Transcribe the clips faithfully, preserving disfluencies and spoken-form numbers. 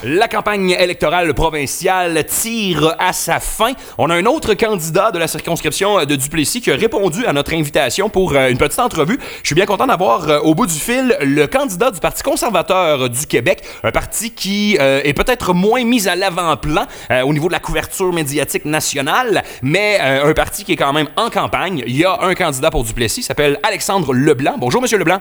La campagne électorale provinciale tire à sa fin. On a un autre candidat de la circonscription de Duplessis qui a répondu à notre invitation pour une petite entrevue. Je suis bien content d'avoir au bout du fil le candidat du Parti conservateur du Québec, un parti qui euh, est peut-être moins mis à l'avant-plan euh, au niveau de la couverture médiatique nationale, mais euh, un parti qui est quand même en campagne. Il y a un candidat pour Duplessis, il s'appelle Alexandre Leblanc. Bonjour, Monsieur Leblanc.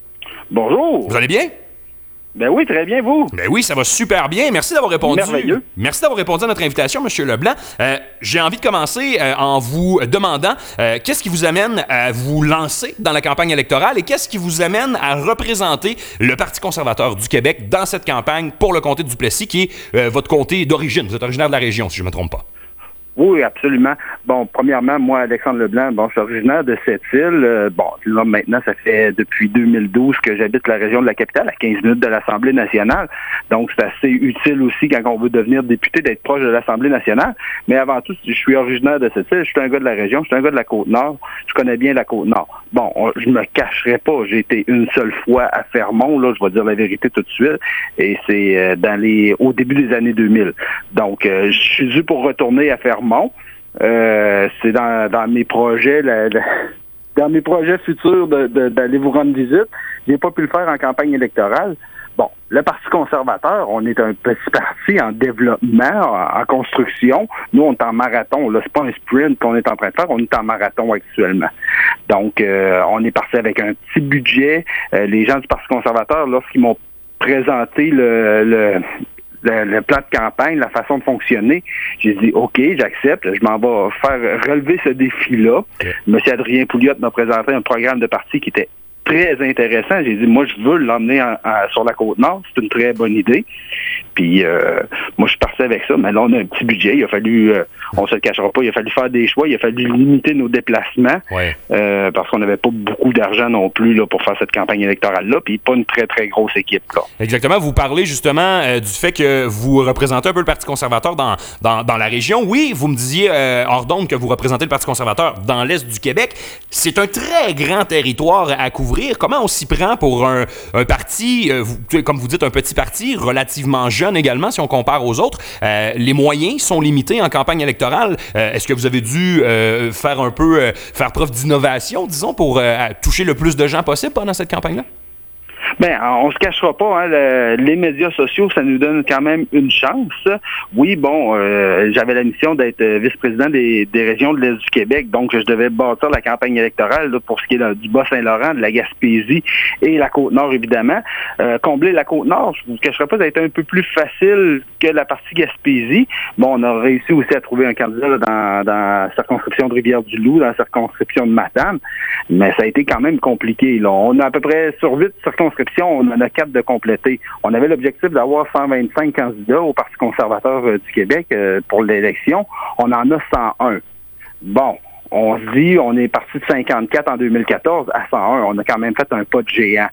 Bonjour. Vous allez bien? Ben oui, très bien, vous? Ben oui, ça va super bien. Merci d'avoir répondu. Merveilleux. Merci d'avoir répondu à notre invitation, M. Leblanc. Euh, j'ai envie de commencer euh, en vous demandant euh, qu'est-ce qui vous amène à vous lancer dans la campagne électorale et qu'est-ce qui vous amène à représenter le Parti conservateur du Québec dans cette campagne pour le comté de Duplessis, qui est euh, votre comté d'origine. Vous êtes originaire de la région, si je ne me trompe pas. Oui, absolument. Bon, premièrement, moi, Alexandre Leblanc, bon, je suis originaire de Sept-Îles. Euh, bon, là, maintenant, ça fait depuis deux mille douze que j'habite la région de la capitale, à quinze minutes de l'Assemblée nationale. Donc, c'est assez utile aussi, quand on veut devenir député, d'être proche de l'Assemblée nationale. Mais avant tout, je suis originaire de Sept-Îles, je suis un gars de la région, je suis un gars de la Côte-Nord, je connais bien la Côte-Nord. Bon, on, je me cacherai pas, j'ai été une seule fois à Fermont, là, je vais dire la vérité tout de suite, et c'est euh, dans les au début des années deux mille. Donc, euh, je suis dû pour retourner à Fermont. Euh, c'est dans, dans mes projets, la, la, dans mes projets futurs de, de, d'aller vous rendre visite. J'ai pas pu le faire en campagne électorale. Bon, le Parti conservateur, on est un petit parti en développement, en, en construction. Nous, on est en marathon. Là, c'est pas un sprint qu'on est en train de faire, on est en marathon actuellement. Donc, euh, on est parti avec un petit budget. Euh, les gens du Parti conservateur, lorsqu'ils m'ont présenté le, le Le, le plan de campagne, la façon de fonctionner, j'ai dit OK, j'accepte, je m'en vais faire relever ce défi-là. Okay. M. Adrien Pouliot m'a présenté un programme de parti qui était très intéressant. J'ai dit, moi, je veux l'emmener en, en, sur la Côte-Nord. C'est une très bonne idée. Puis, euh, moi, je suis parti avec ça. Mais là, on a un petit budget. Il a fallu, euh, on se le cachera pas, il a fallu faire des choix. Il a fallu limiter nos déplacements. Ouais. Euh, parce qu'on n'avait pas beaucoup d'argent non plus là, pour faire cette campagne électorale-là. Puis, pas une très, très grosse équipe. Là. Exactement. Vous parlez justement euh, du fait que vous représentez un peu le Parti conservateur dans, dans, dans la région. Oui, vous me disiez euh, hors d'onde que vous représentez le Parti conservateur dans l'Est du Québec. C'est un très grand territoire à couvrir. Comment on s'y prend pour un, un parti, euh, vous, comme vous dites, un petit parti, relativement jeune également, si on compare aux autres? Euh, les moyens sont limités en campagne électorale. Euh, est-ce que vous avez dû euh, faire un peu, euh, faire preuve d'innovation, disons, pour euh, toucher le plus de gens possible pendant cette campagne-là? Ben, on se cachera pas, hein, le, les médias sociaux, ça nous donne quand même une chance. Oui, bon, euh, j'avais la mission d'être vice-président des, des régions de l'Est du Québec, donc je devais bâtir la campagne électorale là, pour ce qui est là, du Bas-Saint-Laurent, de la Gaspésie et la Côte-Nord, évidemment. Euh, combler la Côte-Nord, je vous cacherai pas, ça a été un peu plus facile que la partie Gaspésie. Bon, on a réussi aussi à trouver un candidat là, dans, dans la circonscription de Rivière-du-Loup, dans la circonscription de Matane, mais ça a été quand même compliqué. Là. On a à peu près sur huit circonscriptions, on en a quatre de compléter. On avait l'objectif d'avoir cent vingt-cinq candidats au Parti conservateur euh, du Québec euh, pour l'élection. On en a cent un. Bon, on se dit, on est parti de cinquante-quatre en deux mille quatorze à cent un. On a quand même fait un pas de géant.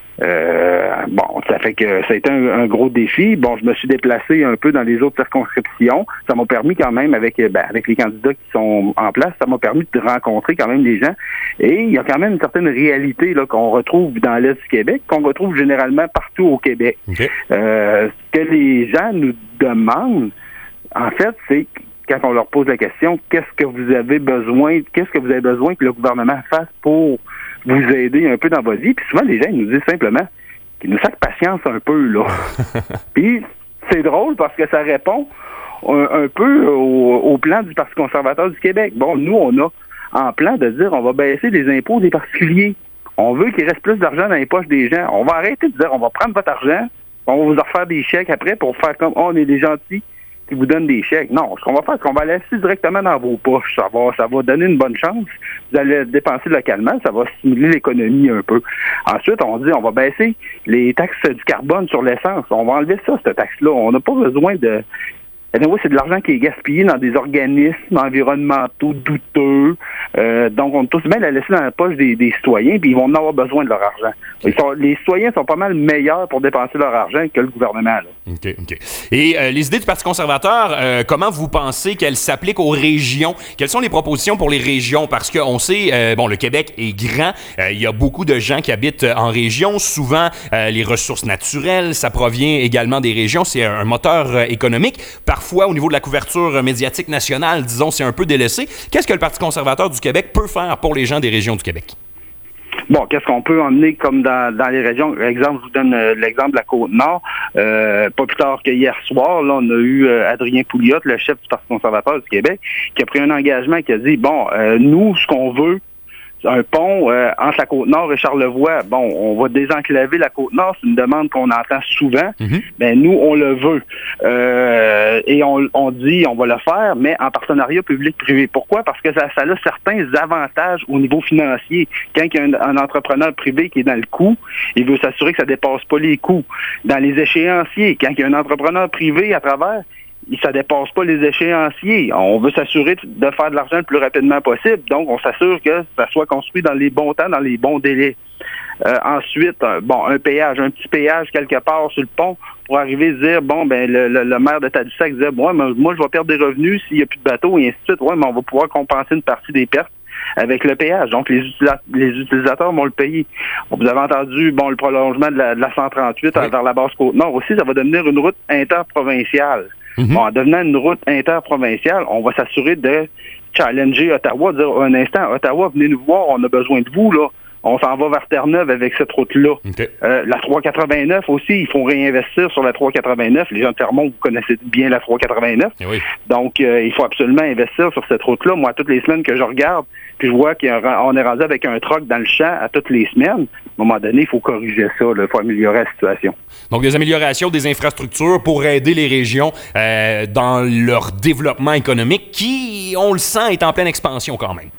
Euh, bon, ça fait que ça a été un, un gros défi. Bon, je me suis déplacé un peu dans les autres circonscriptions. Ça m'a permis quand même, avec ben, avec les candidats qui sont en place, ça m'a permis de rencontrer quand même des gens. Et il y a quand même une certaine réalité là qu'on retrouve dans l'Est du Québec, qu'on retrouve généralement partout au Québec. Okay. Euh, ce que les gens nous demandent, en fait, c'est quand on leur pose la question, qu'est-ce que vous avez besoin, qu'est-ce que vous avez besoin que le gouvernement fasse pour vous aider un peu dans votre vie. Puis souvent, les gens ils nous disent simplement qu'ils nous sacent patience un peu, là. Puis c'est drôle parce que ça répond un, un peu au, au plan du Parti conservateur du Québec. Bon, nous, on a en plan de dire on va baisser les impôts des particuliers. On veut qu'il reste plus d'argent dans les poches des gens. On va arrêter de dire on va prendre votre argent, on va vous en refaire des chèques après pour faire comme oh, on est des gentils qui vous donnent des chèques. Non, ce qu'on va faire, c'est qu'on va laisser directement dans vos poches. Ça va, ça va donner une bonne chance. Vous allez dépenser localement, ça va stimuler l'économie un peu. Ensuite, on dit, on va baisser les taxes du carbone sur l'essence. On va enlever ça, cette taxe-là. On n'a pas besoin de... Anyway, c'est de l'argent qui est gaspillé dans des organismes environnementaux douteux. Euh, donc, on est tous bien la laisser dans la poche des, des citoyens, puis ils vont en avoir besoin de leur argent. Ils sont, les citoyens sont pas mal meilleurs pour dépenser leur argent que le gouvernement. Là. OK, OK. Et euh, les idées du Parti conservateur, euh, comment vous pensez qu'elles s'appliquent aux régions? Quelles sont les propositions pour les régions? Parce qu'on sait, euh, bon, le Québec est grand. Euh, il y a beaucoup de gens qui habitent en région. Souvent, euh, les ressources naturelles, ça provient également des régions. C'est un, un moteur euh, économique. Parfois, au niveau de la couverture médiatique nationale, disons, c'est un peu délaissé. Qu'est-ce que le Parti conservateur du Québec peut faire pour les gens des régions du Québec? Bon, qu'est-ce qu'on peut emmener comme dans, dans les régions? Exemple, je vous donne euh, l'exemple de la Côte-Nord. Euh, pas plus tard que hier soir, là, on a eu euh, Adrien Pouliot, le chef du Parti conservateur du Québec, qui a pris un engagement qui a dit, bon, euh, nous, ce qu'on veut, un pont euh, entre la Côte-Nord et Charlevoix. Bon, on va désenclaver la Côte-Nord, c'est une demande qu'on entend souvent. Mm-hmm. Ben nous, on le veut. Euh, et on, on dit, on va le faire, mais en partenariat public-privé. Pourquoi? Parce que ça, ça a certains avantages au niveau financier. Quand il y a un, un entrepreneur privé qui est dans le coût, il veut s'assurer que ça ne dépasse pas les coûts. Dans les échéanciers, quand il y a un entrepreneur privé à travers, ça ne dépasse pas les échéanciers. On veut s'assurer de faire de l'argent le plus rapidement possible. Donc, on s'assure que ça soit construit dans les bons temps, dans les bons délais. Euh, ensuite, un, bon, un péage, un petit péage quelque part sur le pont pour arriver à dire, bon, ben le, le, le maire de Tadoussac disait, moi, moi, je vais perdre des revenus s'il n'y a plus de bateaux, et ainsi de suite. Ouais, mais on va pouvoir compenser une partie des pertes avec le péage. Donc, les, utilisa- les utilisateurs vont le payer. Vous avez entendu, bon, le prolongement de la, de la cent trente-huit oui. vers la basse Côte-Nord aussi, ça va devenir une route interprovinciale. Mm-hmm. Bon, en devenant une route interprovinciale, on va s'assurer de challenger Ottawa, de dire un instant, Ottawa, venez nous voir, on a besoin de vous, là. On s'en va vers Terre-Neuve avec cette route-là. Okay. Euh, la trois quatre-vingt-neuf aussi, il faut réinvestir sur la trois quatre-vingt-neuf. Les gens de Fermont, vous connaissez bien la trois quatre-vingt-neuf. Et oui. Donc, euh, il faut absolument investir sur cette route-là. Moi, toutes les semaines que je regarde, puis je vois qu'on est rendu avec un troc dans le champ à toutes les semaines, à un moment donné, il faut corriger ça. Il faut améliorer la situation. Donc, des améliorations des infrastructures pour aider les régions euh, dans leur développement économique qui, on le sent, est en pleine expansion quand même.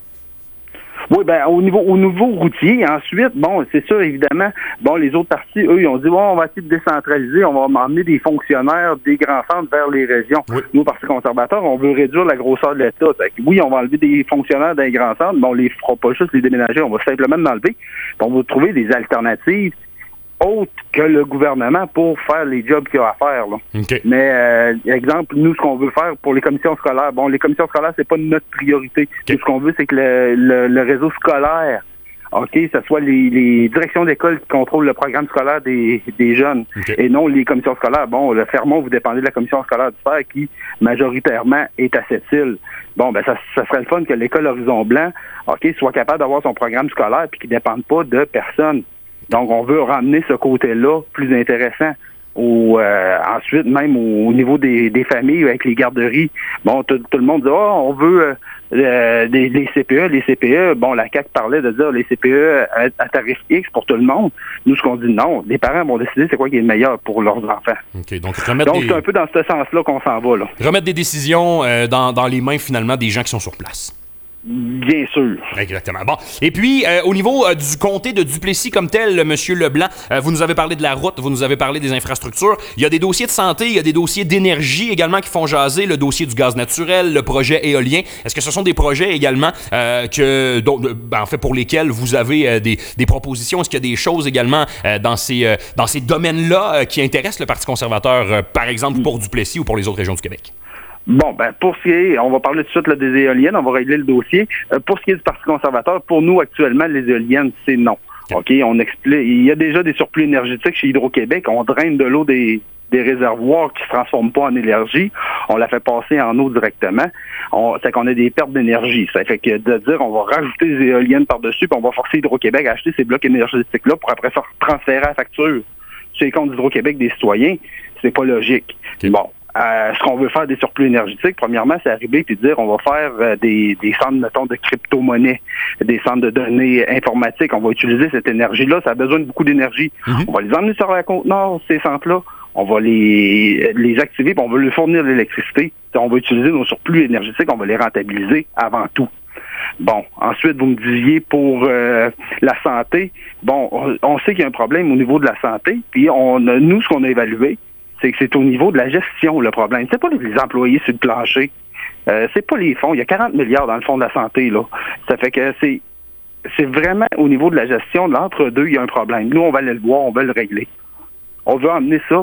Oui, ben au niveau au niveau routier, ensuite, bon, c'est sûr, évidemment, bon, les autres partis, eux, ils ont dit, bon, on va essayer de décentraliser, on va emmener des fonctionnaires des grands centres vers les régions. Oui. Nous, Parti conservateur, on veut réduire la grosseur de l'État. Oui, on va enlever des fonctionnaires des grands centres, mais on les fera pas juste les déménager, on va simplement l'enlever. On va trouver des alternatives autres que le gouvernement pour faire les jobs qu'il y a à faire. Là. Okay. Mais, euh, exemple, nous, ce qu'on veut faire pour les commissions scolaires, bon, les commissions scolaires, c'est pas notre priorité. Okay. Ce qu'on veut, c'est que le, le, le réseau scolaire, OK, ce soit les, les directions d'école qui contrôlent le programme scolaire des, des jeunes okay. et non les commissions scolaires. Bon, le Fermont, vous dépendez de la commission scolaire du F E R qui, majoritairement, est à Sept-Îles. Bon, ben ça, ça serait le fun que l'école Horizon Blanc, OK, soit capable d'avoir son programme scolaire puis qu'il ne dépende pas de personne. Donc, on veut ramener ce côté-là plus intéressant. Au, euh, ensuite, même au, au niveau des, des familles avec les garderies, bon, tout, tout le monde dit, oh, on veut euh, des, des C P E. Les C P E, bon, la C A Q parlait de dire les C P E à, à tarif X pour tout le monde. Nous, ce qu'on dit, non, les parents vont décider c'est quoi qui est le meilleur pour leurs enfants. Okay, donc, remettre donc des... c'est un peu dans ce sens-là qu'on s'en va. Là. Remettre des décisions euh, dans, dans les mains, finalement, des gens qui sont sur place. Bien sûr. Exactement. Bon. Et puis, euh, au niveau euh, du comté de Duplessis comme tel, M. Leblanc, euh, vous nous avez parlé de la route, vous nous avez parlé des infrastructures. Il y a des dossiers de santé, il y a des dossiers d'énergie également qui font jaser, le dossier du gaz naturel, le projet éolien. Est-ce que ce sont des projets également euh, que, dont, ben, en fait, pour lesquels vous avez euh, des, des propositions? Est-ce qu'il y a des choses également euh, dans ces, euh, dans ces domaines-là euh, qui intéressent le Parti conservateur, euh, par exemple pour Duplessis ou pour les autres régions du Québec? Bon, ben pour ce qui est, on va parler tout de suite là, des éoliennes, on va régler le dossier. Euh, pour ce qui est du Parti conservateur, pour nous actuellement, les éoliennes, c'est non. OK, on explique. Il y a déjà des surplus énergétiques chez Hydro-Québec. On draine de l'eau des, des réservoirs qui ne se transforment pas en énergie. On la fait passer en eau directement. On, c'est qu'on a des pertes d'énergie. Ça fait que de dire on va rajouter des éoliennes par-dessus, puis on va forcer Hydro-Québec à acheter ces blocs énergétiques-là pour après ça transférer la facture sur les comptes d'Hydro-Québec des citoyens, c'est pas logique. Okay. Bon. Euh, ce qu'on veut faire des surplus énergétiques, premièrement, c'est arriver et dire on va faire euh, des, des centres, mettons, de crypto-monnaie, des centres de données informatiques. On va utiliser cette énergie-là. Ça a besoin de beaucoup d'énergie. Mm-hmm. On va les emmener sur la Côte-Nord, ces centres-là. On va les, les activer puis on va leur fournir de l'électricité. On va utiliser nos surplus énergétiques. On va les rentabiliser avant tout. Bon, ensuite, vous me disiez pour euh, la santé. Bon, on, on sait qu'il y a un problème au niveau de la santé. Puis on a, nous, ce qu'on a évalué, c'est que c'est au niveau de la gestion, le problème. C'est pas les employés sur le plancher. Euh, c'est pas les fonds. Il y a quarante milliards dans le fonds de la santé, là. Ça fait que c'est c'est vraiment au niveau de la gestion, de l'entre-deux, il y a un problème. Nous, on va aller le voir, on va le régler. On veut emmener ça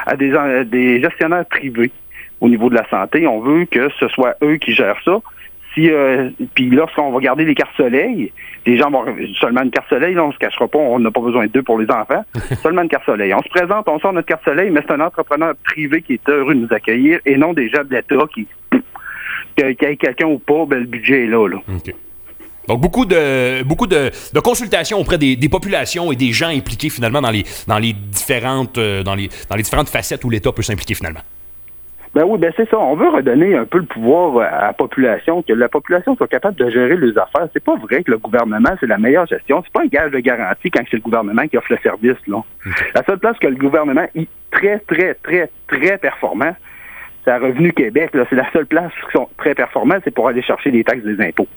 à des, à des gestionnaires privés au niveau de la santé. On veut que ce soit eux qui gèrent ça. Si, euh, puis lorsqu'on va garder les cartes soleil, les gens vont seulement une carte soleil, là, on se cachera pas, on n'a pas besoin de deux pour les enfants, seulement une carte soleil. On se présente, on sort notre carte soleil, mais c'est un entrepreneur privé qui est heureux de nous accueillir et non des gens de l'État qui, qu'il y ait quelqu'un ou pas, ben, le budget est là. là. Okay. Donc, beaucoup de beaucoup de, de consultations auprès des, des populations et des gens impliqués finalement dans les dans les différentes euh, dans les dans les différentes facettes où l'État peut s'impliquer finalement. Ben oui, ben c'est ça. On veut redonner un peu le pouvoir à la population, que la population soit capable de gérer les affaires. C'est pas vrai que le gouvernement, c'est la meilleure gestion. C'est pas un gage de garantie quand c'est le gouvernement qui offre le service, là. Okay. La seule place que le gouvernement est très, très, très, très performant, c'est à Revenu Québec, là. C'est la seule place qui sont très performants, c'est pour aller chercher des taxes des impôts.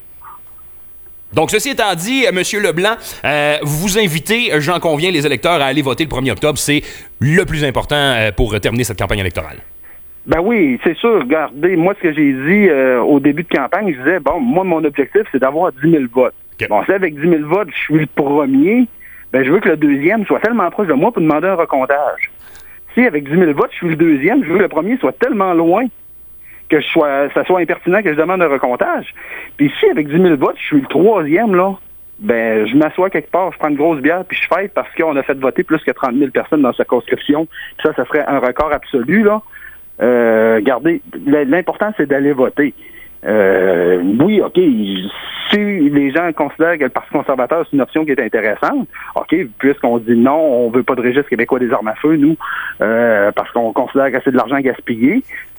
Donc, ceci étant dit, M. Leblanc, euh, vous invitez, j'en conviens, les électeurs à aller voter le premier octobre. C'est le plus important euh, pour terminer cette campagne électorale. Ben oui, c'est sûr. Regardez, moi, ce que j'ai dit euh, au début de campagne, je disais, bon, moi, mon objectif, c'est d'avoir dix mille votes. Okay. Bon, si avec dix mille votes, je suis le premier, ben je veux que le deuxième soit tellement proche de moi pour demander un recomptage. Si avec dix mille votes, je suis le deuxième, je veux que le premier soit tellement loin que je sois, ça soit impertinent que je demande un recomptage. Puis si avec dix mille votes, je suis le troisième, là, ben je m'assois quelque part, je prends une grosse bière, puis je fête parce qu'on a fait voter plus que trente mille personnes dans sa conscription. Puis ça, ça serait un record absolu, là. Euh, regardez, l'important, c'est d'aller voter. Euh, oui, OK, si les gens considèrent que le Parti conservateur, c'est une option qui est intéressante, OK, puisqu'on dit non, on veut pas de registre québécois des armes à feu, nous, euh, parce qu'on considère que c'est de l'argent gaspillé,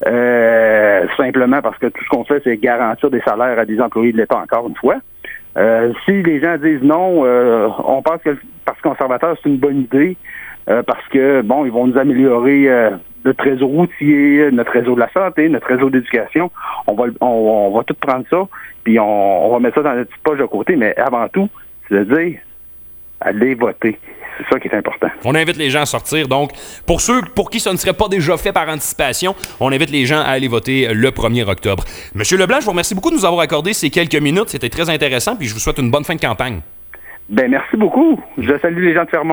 euh, simplement parce que tout ce qu'on fait, c'est garantir des salaires à des employés de l'État, encore une fois. Euh, si les gens disent non, euh, on pense que le Parti conservateur, c'est une bonne idée, euh, parce que, bon, ils vont nous améliorer euh, notre réseau routier, notre réseau de la santé, notre réseau d'éducation. On va on, on va tout prendre ça, puis on, on va mettre ça dans notre petite poche de côté, mais avant tout, c'est de dire, allez voter. C'est ça qui est important. On invite les gens à sortir. Donc, pour ceux pour qui ça ne serait pas déjà fait par anticipation, on invite les gens à aller voter le premier octobre. Monsieur Leblanc, je vous remercie beaucoup de nous avoir accordé ces quelques minutes. C'était très intéressant, puis je vous souhaite une bonne fin de campagne. Ben merci beaucoup. Je salue les gens de Fermont.